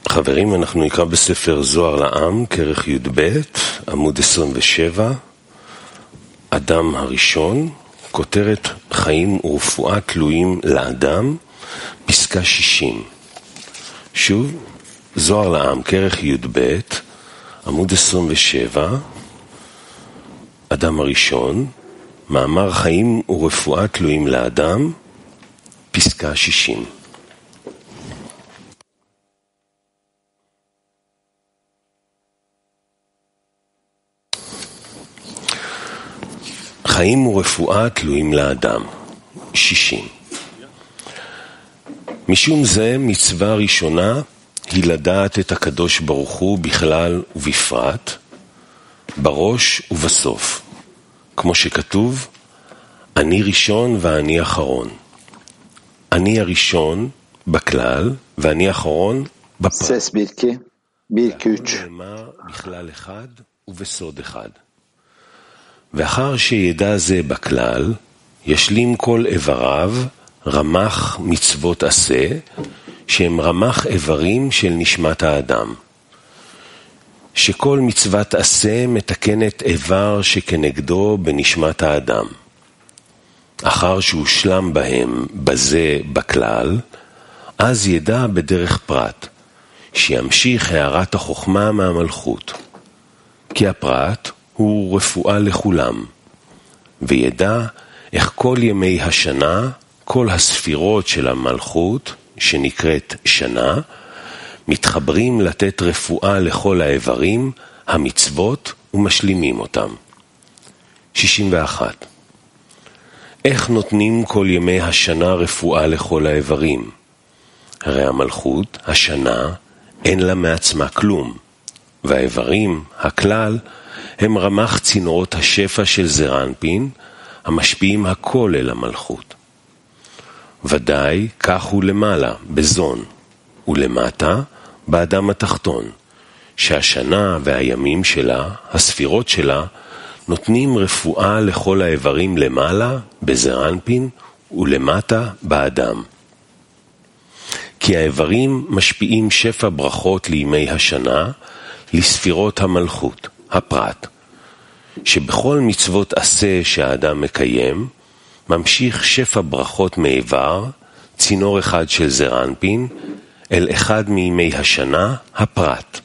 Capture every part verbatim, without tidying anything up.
חברים, אנחנו נקרא בספר זוהר לעם, כרך י' ב', עמוד עשרים ושבע, אדם הראשון, כותרת חיים ורפואה תלויים לאדם, פסקה שישים. שוב, זוהר לעם, כרך י' ב', עמוד עשרים ושבע, אדם הראשון, מאמר חיים ורפואה תלויים לאדם, פסקה שישים. חיים ורפואה תלויים לאדם, שישים. משום זה מצווה ראשונה היא לדעת את הקדוש ברוך הוא בכלל ובפרט, בראש ובסוף, כמו שכתוב, אני ראשון ואני אחרון. אני הראשון בכלל ואני אחרון בפרט. Ses bir iki, bir iki üç. נאמר בכלל אחד ובסוד אחד. ואחר שידע זה בכלל, ישלים כל איבריו רמח מצוות עשה, שהם רמח איברים של נשמת האדם. שכל מצוות עשה מתקנת איבר שכנגדו בנשמת האדם. אחר שהושלם בהם בזה בכלל, אז ידע בדרך פרט, שימשיך הערת החוכמה מהמלכות. כי הפרט הוא רפואה לכולם, וידע איך כל ימי השנה, כל הספירות של המלכות, שנקראת שנה, מתחברים לתת רפואה לכל האיברים, המצוות, ומשלימים אותם. שישים ואחת. איך נותנים כל ימי השנה רפואה לכל האיברים? הרי המלכות, השנה, אין לה מעצמה כלום, והאיברים, הכלל, הם רמח צינורות השפע של זרנפין, המשפיעים הכל אל המלכות. ודאי, כך הוא למעלה, בזון, ולמטה, באדם התחתון, שהשנה והימים שלה, הספירות שלה, נותנים רפואה לכל האיברים למעלה, בזרנפין, ולמטה, באדם. כי האיברים משפיעים שפע ברכות לימי השנה, לספירות המלכות, הפרט, שבכל מצוות עשה שהאדם מקיים, ממשיך שפע ברכות מאיבר, צינור אחד של זרנפין, אל אחד מימי השנה, הפרט.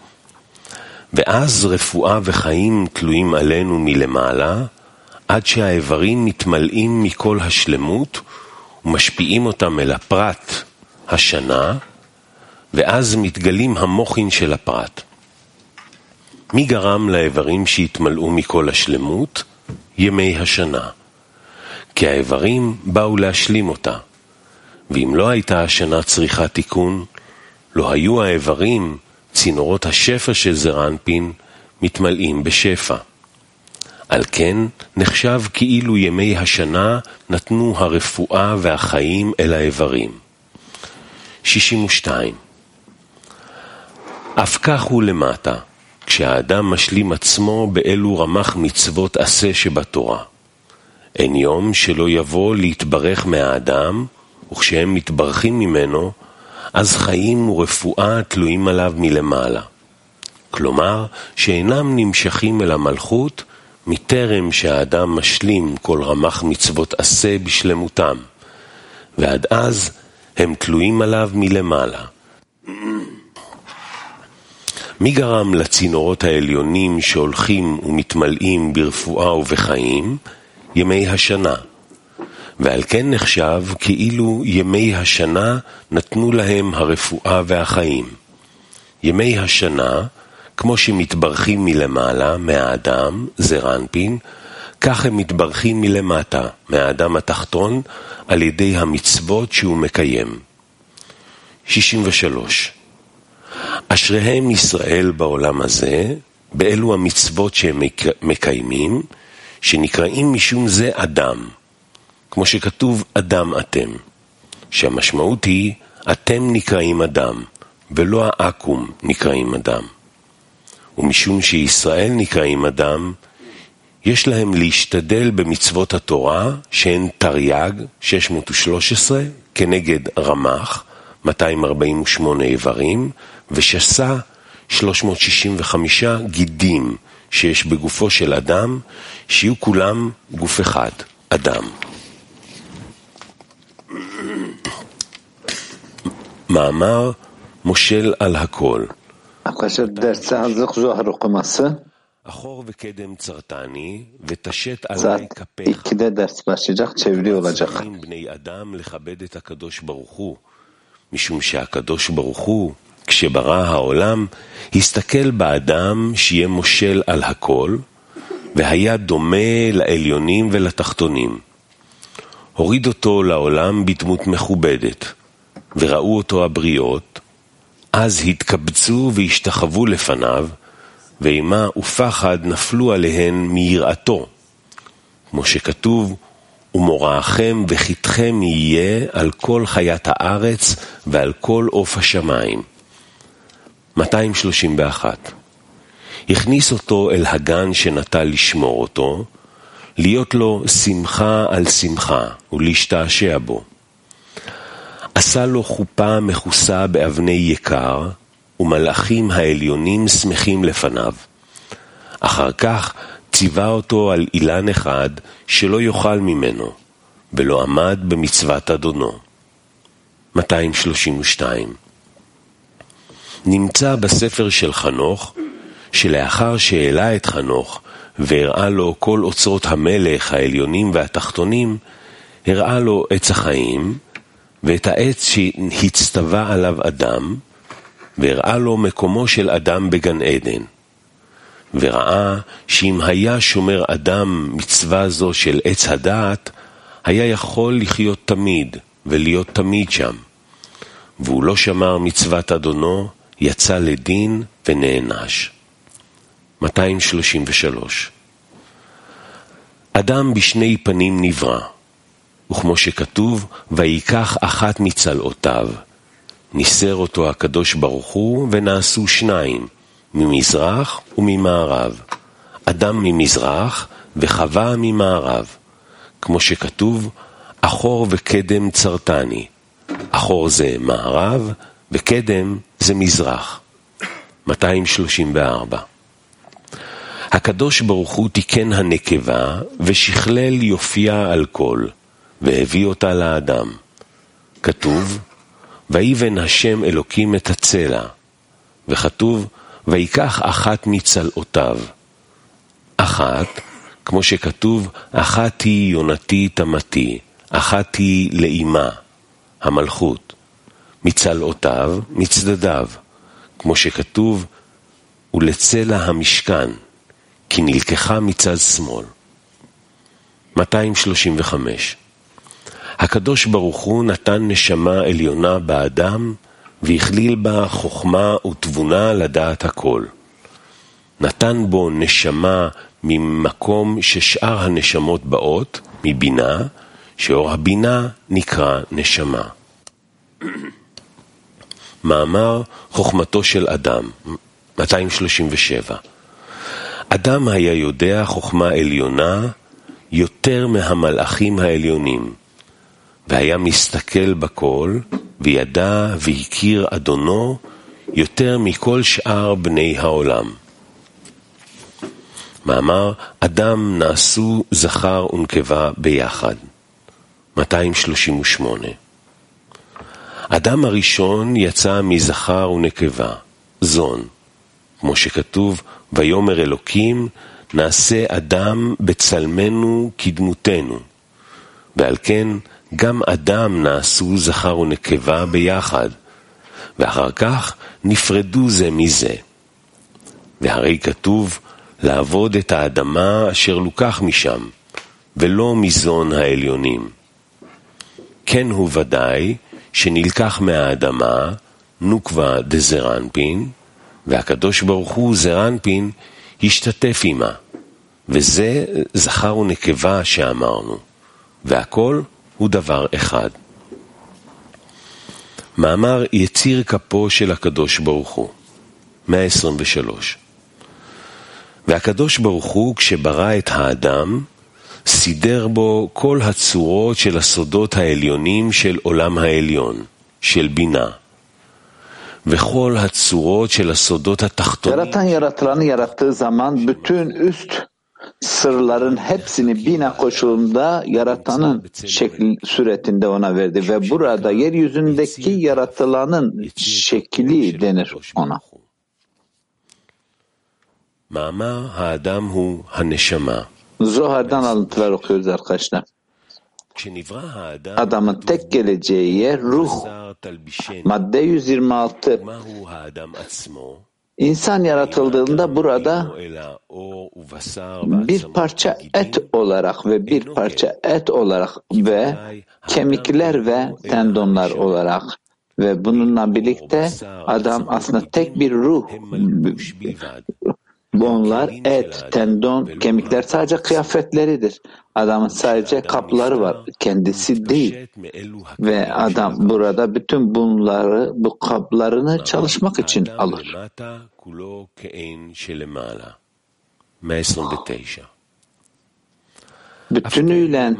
ואז רפואה וחיים תלויים עלינו מלמעלה, עד שהאיברים מתמלאים מכל השלמות, ומשפיעים אותם אל הפרט, השנה, ואז מתגלים המוחין של הפרט. מי גרם לאיברים שהתמלאו מכל השלמות? ימי השנה. כי האיברים באו להשלים אותה. ואם לא הייתה השנה צריכה תיקון, לא היו האיברים, צינורות השפע של זרנפין, מתמלאים בשפע. על כן נחשב כאילו ימי השנה נתנו הרפואה והחיים אל האיברים. שישים ושתיים. אף כך הוא למטה. כשהאדם משלים עצמו באלו רמח מצוות עשה שבתורה. אין יום שלא יבוא להתברך מהאדם, וכשהם מתברכים ממנו, אז חיים ורפואה תלויים עליו מלמעלה. כלומר, שאינם נמשכים אל המלכות, מטרם שהאדם משלים כל רמח מצוות עשה בשלמותם, ועד אז הם תלויים עליו מלמעלה. מי גרם לצינורות העליונים שהולכים ומתמלאים ברפואה ובחיים? ימי השנה. ועל כן נחשב כאילו ימי השנה נתנו להם הרפואה והחיים. ימי השנה, כמו שמתברכים מלמעלה, מהאדם, זרנפין, כך הם מתברכים מלמטה, מהאדם התחתון, על ידי המצוות שהוא מקיים. שישים ושלוש. אשריהם ישראל בעולם הזה, באלו המצוות שהם מקיימים, שנקראים משום זה אדם, כמו שכתוב אדם אתם, שהמשמעות היא אתם נקראים אדם, ולא האקום נקראים אדם. ומשום שישראל נקראים אדם, יש להם להשתדל במצוות התורה, שהן תרי"ג, שש מאות ושלוש עשרה, כנגד רמח, מאתיים ארבעים ושמונה איברים, ושסה שלוש מאות שישים וחמישה גידים שיש בגופו של אדם, שיהיו כולם גוף אחד, אדם. מאמר מושל על הכל. אחור וקדם צרתני, ותשת עלי כפיך. צריכים בני אדם לכבד את הקדוש ברוך הוא, משום שהקדוש ברוך הוא, כשברא העולם, הסתכל באדם שיהיה מושל על הכל, והיה דומה לעליונים ולתחתונים. הוריד אותו לעולם בדמות מכובדת, וראו אותו הבריות, אז התקבצו והשתחוו לפניו, ואימה ופחד נפלו עליהן מיראתו, כמו שכתוב, ומוראכם וחיתכם יהיה על כל חיית הארץ ועל כל עוף השמיים. מאתיים שלושים ואחת. הכניס אותו אל הגן שנטה לשמור אותו, להיות לו שמחה על שמחה ולהשתעשע בו. עשה לו חופה מכוסה באבני יקר, ומלאכים העליונים שמחים לפניו. אחר כך ציווה אותו על אילן אחד שלא יאכל ממנו, ולא עמד במצוות אדונו. מאתיים שלושים ושתיים. נמצא בספר של חנוך, שלאחר שהעלה את חנוך, והראה לו כל אוצרות המלך העליונים והתחתונים, הראה לו עץ החיים, ואת העץ שהצטווה עליו אדם, והראה לו מקומו של אדם בגן עדן. וראה שאם היה שומר אדם מצווה זו של עץ הדעת, היה יכול לחיות תמיד ולהיות תמיד שם. והוא לא שמר מצוות אדונו, יצא לדין ונענש. מאתיים שלושים ושלוש. אדם בשני פנים נברא, וכמו שכתוב, ויקח אחת מצלעותיו, ניסר אותו הקדוש ברוך הוא, ונעשו שניים, ממזרח וממערב, אדם ממזרח וחווה ממערב, כמו שכתוב, אחור וקדם צרתני, אחור זה מערב וקדם זה מזרח. מאתיים שלושים וארבע. הקדוש ברוך הוא תיקן הנקבה ושכלל יופייה על כל, והביא אותה לאדם. כתוב, ויבן השם אלוקים את הצלע, וכתוב, ויקח אחת מצלעותיו. אחת, כמו שכתוב, אחת היא יונתי תמתי, אחת היא לאימה, המלכות. מצלעותיו, מצדדיו, כמו שכתוב, ולצלע המשכן, כי נלקחה מצד שמאל. מאתיים שלושים וחמש. הקדוש ברוך הוא נתן נשמה עליונה באדם, והכליל בה חוכמה ותבונה לדעת הכל. נתן בו נשמה ממקום ששאר הנשמות באות, מבינה, שאור הבינה נקרא נשמה. מאמר חוכמתו של אדם, מאתיים שלושים ושבע. אדם היה יודע חוכמה עליונה יותר מהמלאכים העליונים, והיה מסתכל בכל, וידע והכיר אדונו יותר מכל שאר בני העולם. מאמר, אדם נעשו זכר ונקבה ביחד. מאתיים שלושים ושמונה. אדם הראשון יצא מזכר ונקבה, זון, כמו שכתוב, ויאמר אלוקים, נעשה אדם בצלמנו כדמותנו, ועל כן גם אדם נעשו זכר ונקבה ביחד, ואחר כך נפרדו זה מזה. והרי כתוב, לעבוד את האדמה אשר לוקח משם, ולא מזון העליונים. כן הוא ודאי שנלקח מהאדמה נוקבה דזרנפין, והקדוש ברוך הוא זרנפין השתתף עמה, וזה זכר ונקבה שאמרנו, והכל הוא דבר אחד. מאמר יציר כפו של הקדוש ברוך הוא, מאה עשרים ושלוש. והקדוש ברוך הוא כשברא את האדם, סידר בו כל הצורות של הסודות העליונים של עולם העליון, של בינה. וכל הצורות של הסודות התחתונים. Yaratan yaratılanı yarattığı zaman bütün üst sırların hepsini bina koşulunda yaratanın şekli suretinde ona verdi ve burada yeryüzündeki yaratılanın şekli denir ona. מאמר האדם הוא הנשמה. Zohar'dan alıntılar okuyoruz arkadaşlar. Adamın tek geleceği yer ruh. Madde yüz yirmi altı. İnsan yaratıldığında burada bir parça et olarak ve bir parça et olarak ve kemikler ve tendonlar olarak ve bununla birlikte adam aslında tek bir ruh. Onlar et, tendon, kemikler sadece kıyafetleridir. Adamın sadece kapları var, kendisi değil. Ve adam burada bütün bunları, bu kaplarını çalışmak için alır. Bütünüyle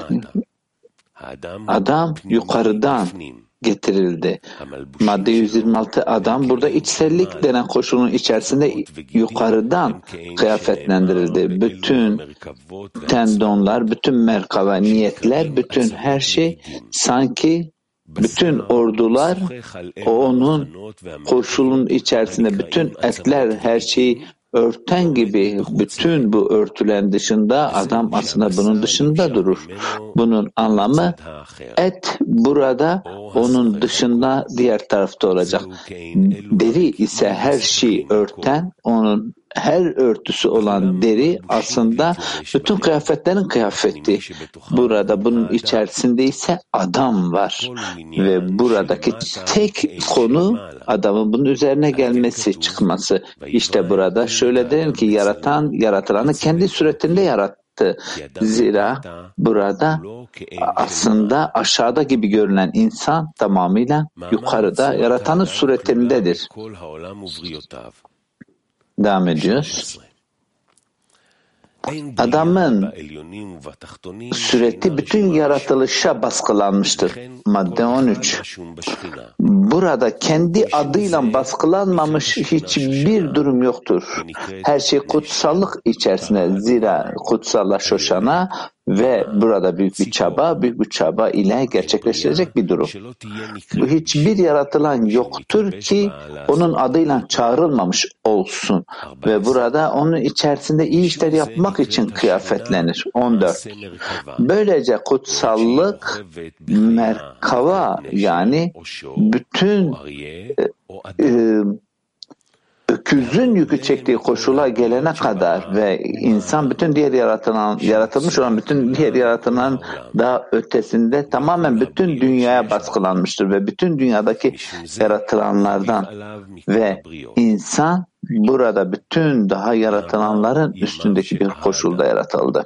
adam yukarıdan getirildi. Madde yüz yirmi altı adam burada içsellik denen koşulun içerisinde yukarıdan kıyafetlendirildi. Bütün tendonlar, bütün merkava, niyetler, bütün her şey sanki bütün ordular onun koşulun içerisinde bütün etler her şeyi örten gibi bütün bu örtülen dışında adam aslında bunun dışında durur. Bunun anlamı et burada onun dışında diğer tarafta olacak. Deri ise her şeyi örten, onun her örtüsü olan deri aslında bütün kıyafetlerin kıyafeti. Burada bunun içerisinde ise adam var. Ve buradaki tek konu adamın bunun üzerine gelmesi, çıkması. İşte burada şöyle derim ki yaratan, yaratılanı kendi suretinde yarattı. Zira burada aslında aşağıda gibi görünen insan tamamıyla yukarıda yaratanın suretindedir. Devam ediyoruz. Adamın sureti bütün yaratılışa baskılanmıştır. Madde on üç. Burada kendi adıyla baskılanmamış hiçbir durum yoktur. Her şey kutsallık içerisinde. Zira kutsalla şoşana ve burada büyük bir çaba, büyük bir çaba ile gerçekleştirecek bir durum. Bu hiçbir yaratılan yoktur ki onun adıyla çağrılmamış olsun. Ve burada onun içerisinde iyi işler yapmak için kıyafetlenir. on dört. Böylece kutsallık merkava yani bütün e, öküzün yükü çektiği koşula gelene kadar ve insan bütün diğer yaratılan, yaratılmış olan bütün diğer yaratılan daha ötesinde tamamen bütün dünyaya baskılanmıştır ve bütün dünyadaki yaratılanlardan ve insan burada bütün daha yaratılanların üstündeki bir koşulda yaratıldı.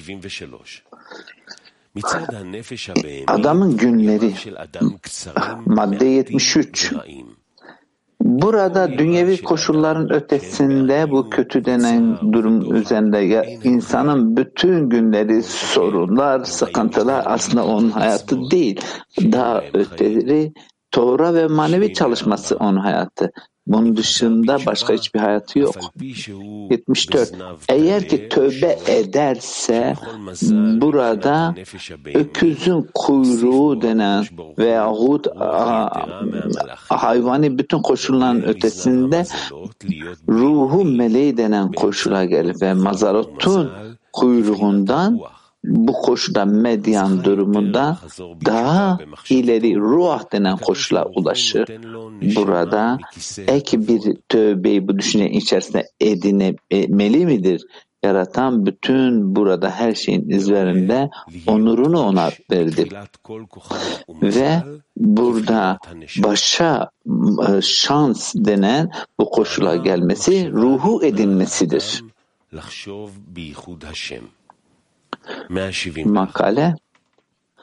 Adamın günleri madde yetmiş üç. Burada dünyevi koşulların ötesinde bu kötü denen durum üzerinde ya, insanın bütün günleri sorunlar, sıkıntılar aslında onun hayatı değil. Daha öteleri Tora ve manevi çalışması onun hayatı. Bunun dışında başka hiçbir hayatı yok. yetmiş dört. Eğer ki tövbe ederse burada öküzün kuyruğu denen veyahut hayvani bütün koşulların ötesinde ruhu meleği denen koşula gelir ve mazarotun kuyruğundan bu koşuda medyan durumunda daha ileri ruh denen koşula ulaşır. Burada ek bir tövbeyi bu düşüncenin içerisinde edinemeli midir? Yaratan bütün burada her şeyin izlerinde onurunu ona verdi. Ve burada başa şans denen bu koşula gelmesi ruhu edinmesidir. Makale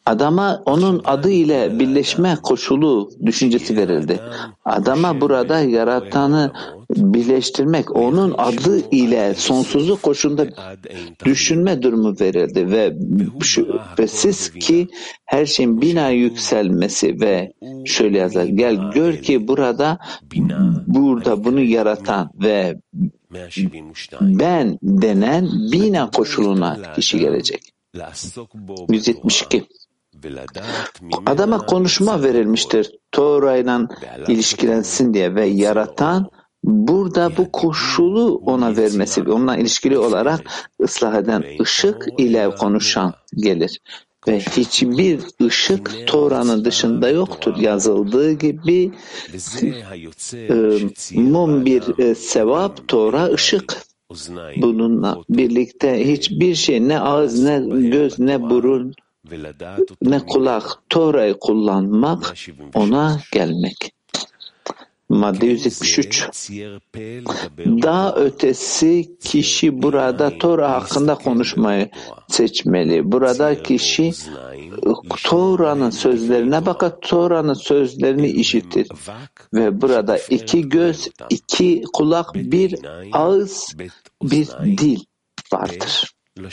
Adama onun adı ile birleşme koşulu düşüncesi verildi. Adama burada yaratanı birleştirmek, onun adı ile sonsuzluk koşulunda düşünme durumu verildi ve şüphesiz ki her şeyin bina yükselmesi ve şöyle yazar, gel gör ki burada burada bunu yaratan ve ben denen bina koşuluna kişi gelecek. yüz yetmiş iki. Adama konuşma verilmiştir Torah ile ilişkilensin diye ve yaratan burada bu koşulu ona vermesi, onunla ilişkili olarak ıslah eden ışık ile konuşan gelir. Ve hiçbir ışık Torah'nın dışında yoktur. Yazıldığı gibi e, mum bir e, sevap, Torah ışık. Bununla birlikte hiçbir şey, ne ağız, ne göz, ne burun, ne kulak, Torah'ı kullanmak, ona gelmek. Madde yüz yetmiş üç. Daha ötesi kişi burada Torah hakkında konuşmayı seçmeli. Burada kişi Torah'nın sözlerine bakar, Torah'nın sözlerini işitir. Ve burada iki göz, iki kulak, bir ağız, bir dil vardır.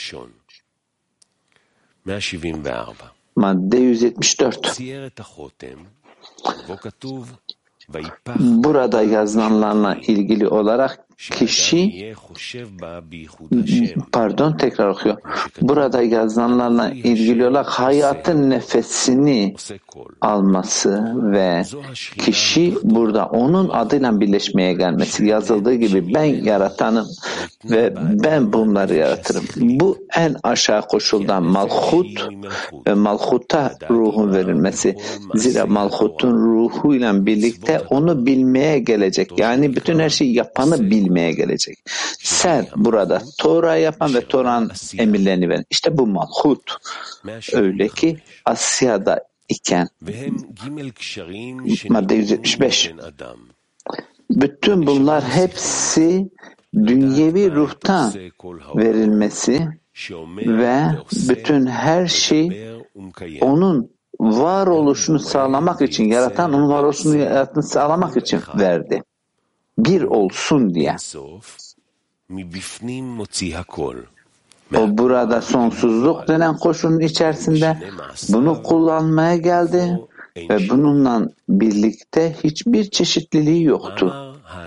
Madde yüz yetmiş dört. Burada yazılanlarla ilgili olarak kişi pardon tekrar okuyor. Burada yazılanlarla ilgili olarak hayatın nefesini alması ve kişi burada onun adıyla birleşmeye gelmesi, yazıldığı gibi ben yaratanım ve ben bunları yaratırım. Bu en aşağı koşuldan malhut ve malhuta ruhun verilmesi. Zira malhutun ruhuyla birlikte onu bilmeye gelecek. Yani bütün her şeyi yapanı bilmeye gelecek. Sen burada Torah yapan ve Torah'ın emirlerini veren. İşte bu malhut. Öyle ki Asya'da iken madde yüz yetmiş beş. Bütün bunlar hepsi dünyevi ruhtan verilmesi ve bütün her şey onun varoluşunu sağlamak için, yaratan onun varoluşunu yaratını sağlamak için verdi. Bir olsun diye. O burada sonsuzluk denen koşulun içerisinde bunu kullanmaya geldi ve bununla birlikte hiçbir çeşitliliği yoktu.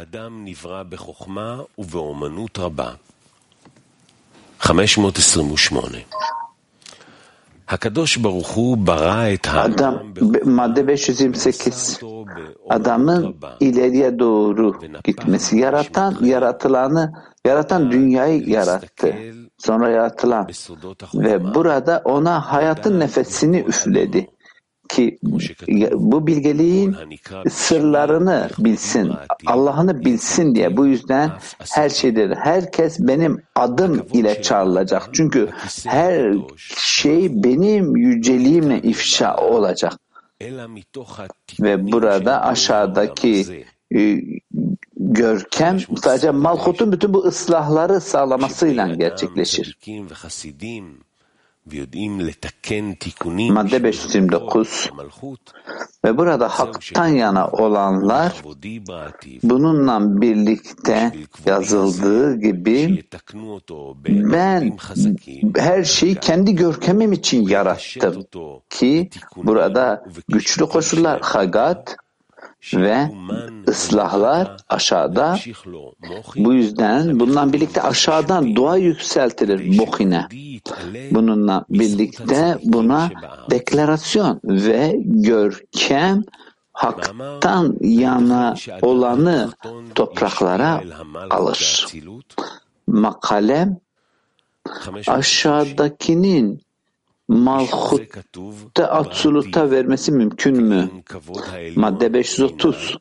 Adam, madde beş yüz yirmi sekiz. Adamın ileriye doğru gitmesi. Yaratan, yaratılanı, yaratan dünyayı yarattı. Sonra yaratılan. Ve burada ona hayatın nefesini üfledi. Ki bu bilgeliğin sırlarını bilsin, Allah'ını bilsin diye. Bu yüzden her şeydir. Herkes benim adım ile çağrılacak. Çünkü her şey benim yüceliğimle ifşa olacak. Ve burada aşağıdaki e, görkem sadece Malhut'un bütün bu ıslahları sağlamasıyla gerçekleşir. Madde beş yüz yirmi dokuz. Ve burada haktan yana olanlar bununla birlikte yazıldığı gibi ben her şeyi kendi görkemim için yarattım ki burada güçlü koşullar hagat ve ıslahlar aşağıda. Bu yüzden bununla birlikte aşağıdan dua yükseltilir bohine. Bununla birlikte buna deklarasyon ve görkem haktan yana olanı topraklara alır. Makalem aşağıdakinin Malhut'ta absoluta vermesi mümkün mü? Madde beş yüz otuz.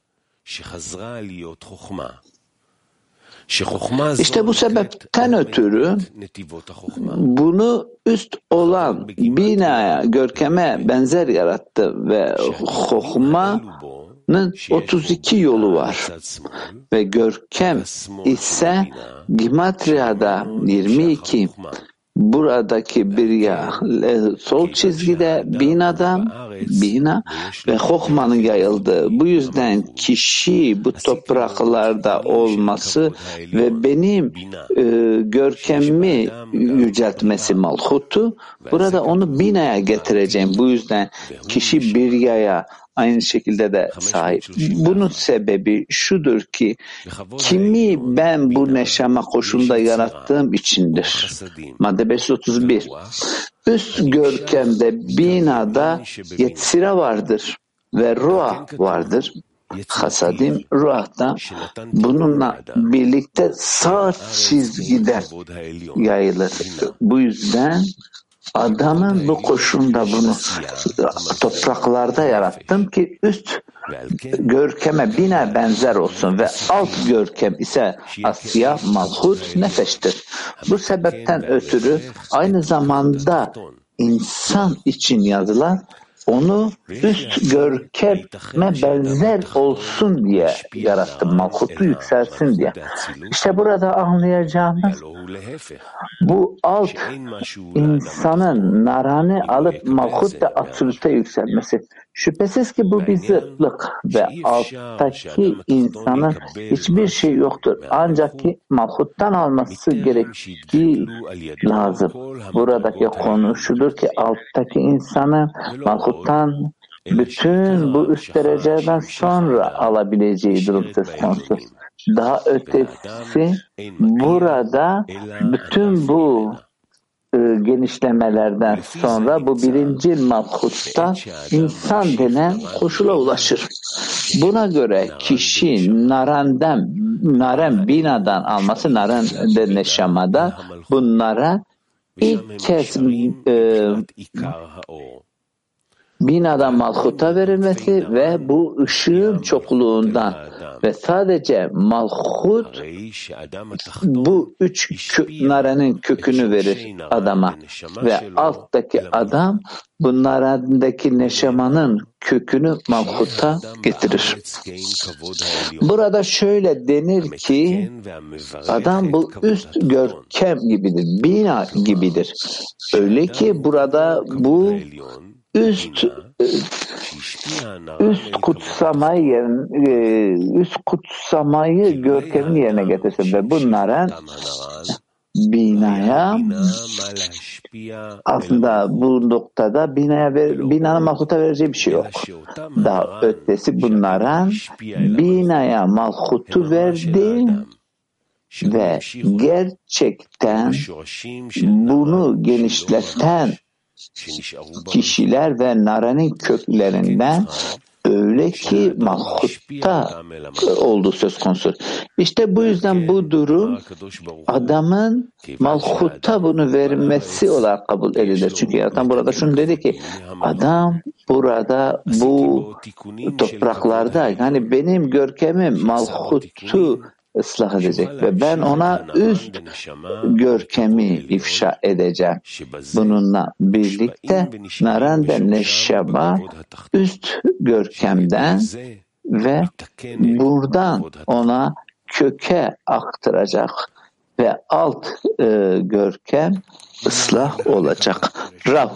İşte bu sebepten ötürü bunu üst olan binaya, görkeme benzer yarattı ve Hohma'nın otuz iki yolu var ve görkem ise Gimatria'da yirmi iki buradaki bir ya sol çizgide binadan bina ve Hohma'nın yayıldığı. Bu yüzden kişi bu topraklarda olması ve benim e, görkemimi yüceltmesi malhutu, burada onu binaya getireceğim. Bu yüzden kişi bir yaya aynı şekilde de sahip. Bunun sebebi şudur ki kimi ben bu neşama koşulunda yarattığım içindir. Madde beş yüz otuz bir. Üst görkemde binada yetsira vardır ve ruah vardır. Hasadim ruhta bununla birlikte sağ çizgide yayılır. Bu yüzden adamın bu koşulunda bunu topraklarda yarattım ki üst görkeme bina benzer olsun ve alt görkem ise Asya, Malhut, Nefeş'tir. Bu sebepten ötürü aynı zamanda insan için yazılan onu üst görkeme benzer olsun diye yarattım. Malhutu yükselsin diye. İşte burada anlayacağımız bu alt insanın narani alıp malhut da absolute yükselmesi. Şüphesiz ki bu bir zıtlık ve alttaki insanın hiçbir şey yoktur. Ancak ki malhuttan alması gerektiği lazım. Buradaki konu şudur ki alttaki insanın malhuttan bütün bu üst dereceden sonra alabileceği durum söz konusu. Daha ötesi burada bütün bu e, genişlemelerden sonra bu birinci malhutta insan denen koşula ulaşır. Buna göre kişi narandan, naren binadan alması, naren de neşamada bunlara ilk kez e, binadan malhuta verilmesi ve bu ışığın çokluğundan ve sadece malhut bu üç kö- narenin kökünü verir adama ve alttaki adam bu narendeki neşamanın kökünü malhuta getirir. Burada şöyle denir ki adam bu üst görkem gibidir, bina gibidir. Öyle ki burada bu üst üst kutsamayı üst kutsamayı görkemin yerine getirsin ve bunlara binaya aslında bu noktada binaya ver, binanın malhuta vereceği bir şey yok. Daha ötesi bunlara binaya malhutu verdi ve gerçekten bunu genişleten kişiler ve narenin köklerinden öyle ki malhutta olduğu söz konusu. İşte bu yüzden bu durum adamın malhutta bunu vermesi olarak kabul edilir. Çünkü adam burada şunu dedi ki adam burada bu topraklarda yani benim görkemim malhutu ıslah edecek ve ben ona üst görkemi ifşa edeceğim. Bununla birlikte narende neşaba üst görkemden ve buradan ona köke aktaracak ve alt e, görkem ıslah olacak. Rav.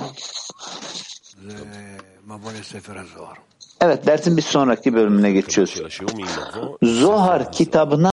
Evet, dersin bir sonraki bölümüne geçiyoruz. Zohar kitabına